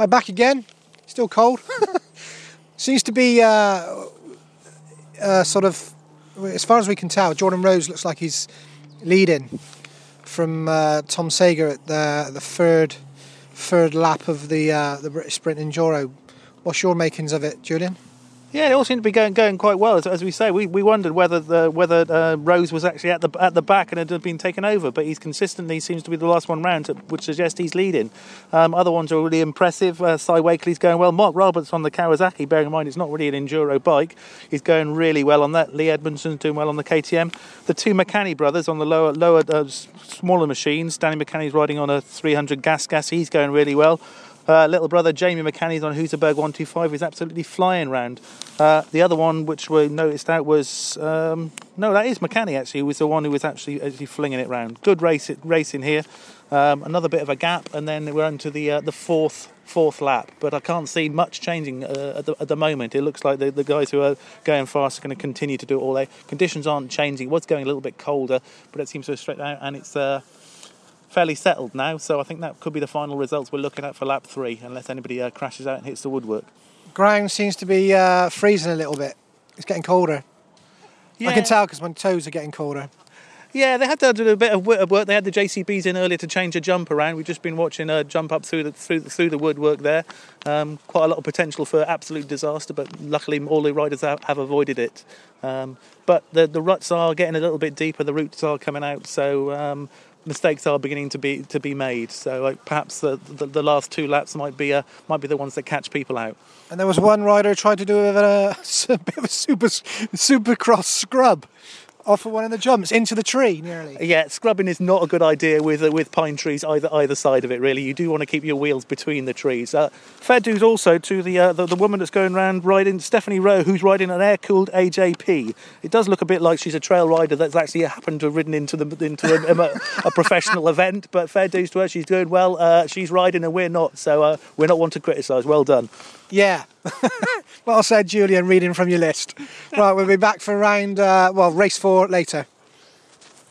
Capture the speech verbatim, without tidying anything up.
Right, back again. Still cold. Seems to be uh, uh, sort of, as far as we can tell, Jordan Rose looks like he's leading from uh, Tom Sager at the the third third lap of the uh, the British Sprint Enduro. What's your makings of it, Julian? Yeah, it all seemed to be going going quite well. As, as we say, we, we wondered whether the, whether uh, Rose was actually at the at the back and it had been taken over, but he's consistently seems to be the last one round, which suggests he's leading. Um, other ones are really impressive. Uh, Cy Wakely's going well. Mark Roberts on the Kawasaki, bearing in mind it's not really an enduro bike, he's going really well on that. Lee Edmondson's doing well on the K T M. The two McCanny brothers on the lower lower uh, smaller machines. Danny McCanny's riding on a three hundred gas gas. He's going really well. Uh, little brother Jamie McCanny's on Husaberg one twenty-five is absolutely flying round. Uh, the other one which we noticed out was um, no, that is McCanny actually, who was the one who was actually actually flinging it round. Good race racing here. Um, another bit of a gap, and then we're on to the uh, the fourth fourth lap. But I can't see much changing uh, at, the, at the moment. It looks like the, the guys who are going fast are going to continue to do it all day. Conditions aren't changing. It was going a little bit colder, but it seems to have straightened out, and it's. Uh, fairly settled now, so I think that could be the final results we're looking at for lap three, unless anybody uh, crashes out and hits the woodwork. Ground seems to be uh, freezing a little bit. It's getting colder. Yeah. I can tell because my toes are getting colder. Yeah, they had to do a bit of work. They had the J C Bs in earlier to change a jump around. We've just been watching a jump up through the through the, through the woodwork there. Um, quite a lot of potential for absolute disaster, but luckily all the riders have, have avoided it. Um, but the the ruts are getting a little bit deeper. The roots are coming out, so um, mistakes are beginning to be to be made. So uh, perhaps the, the the last two laps might be uh, might be the ones that catch people out. And there was one rider trying to do a, a, a bit of a super supercross scrub off of one of the jumps into the tree nearly. Yeah, scrubbing is not a good idea with uh, with pine trees either either side of it. Really, you do want to keep your wheels between the trees. Uh, fair dues also to the, uh, the the woman that's going around riding, Stephanie Rowe, who's riding an air-cooled A J P. It does look a bit like she's a trail rider that's actually happened to have ridden into the into a, a, a professional event. But fair dues to her, she's doing well. Uh, she's riding and we're not, so uh, we're not one to criticise. Well done. Yeah. Well said, Julian, reading from your list. Right, we'll be back for round, uh, well, race four later.